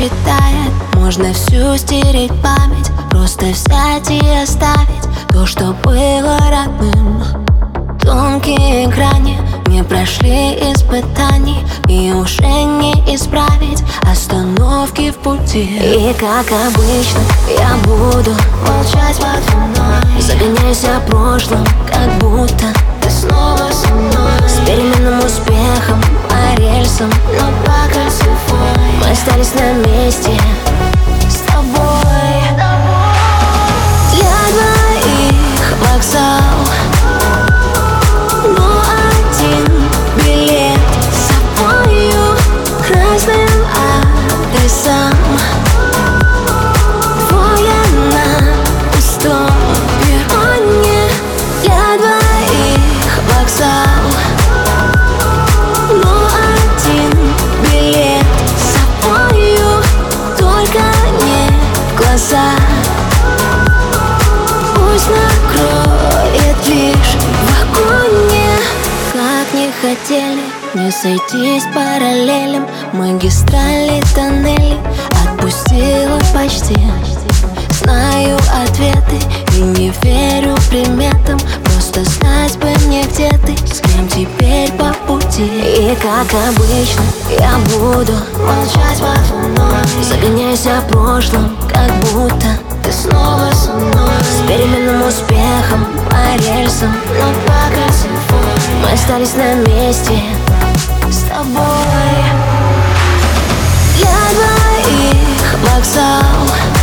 считает. Можно всю стереть память, просто взять и оставить то, что было родным. Тонкие грани не прошли испытаний, и уже не исправить остановки в пути. И как обычно я буду молчать под луной, загоняясь о прошлом, как будто ты снова со мной. С переменным успехом по рельсам, но пока свой. Мы остались на месте с тобой. Для двоих вокзал, но один билет с собою к разным адресам. Двое на пустом перроне. Для двоих вокзал, но один билет с собою, только не в глаза. Пусть накроет лишь в вагоне. Как не хотели не сойтись параллелем, магистрали, тоннели отпустила почти. Знаю ответы и не верю приметам, просто знать бы мне, где ты, с кем теперь по пути. И как обычно я буду молчать под луной, загоняясь о прошлом, как будто ты снова со мной. С переменным успехом по рельсам, но пока свой. Мы остались на месте с тобой. Для двоих вокзал,